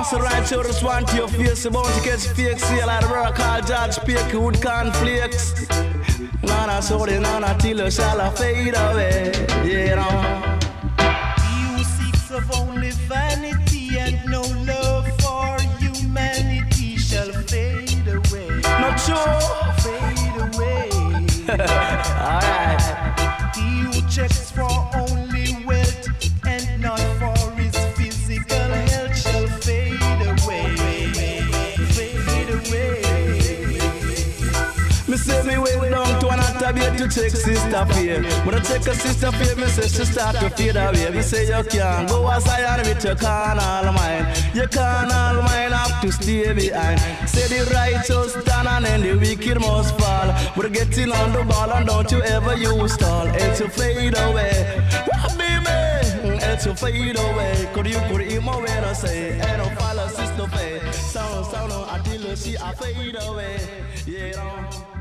So right you respond to your face, about to catch fake seal like the brother called George Peck with cornflakes. Nana sorry, nana till you shall fade away. Yeah, no. You seeks of only vanity and no love for humanity shall fade away. Not true. Fade away. Alright. He who checks for only wealth and not for his physical health shall fade away. Fade away. Me say me went down to an attabate to check sister fear. When I check a sister fear, me say she start to fade away. Me say you can't go aside with your carnal mind. Your carnal mind have to stay behind. Say the righteous stand and then the wicked must fall. But getting on the ball and don't you ever use stall. It's to fade away. Baby, it's to fade away. Could you put him away and say, ain't no follow sister faith. Sound until she a fade away. Yeah,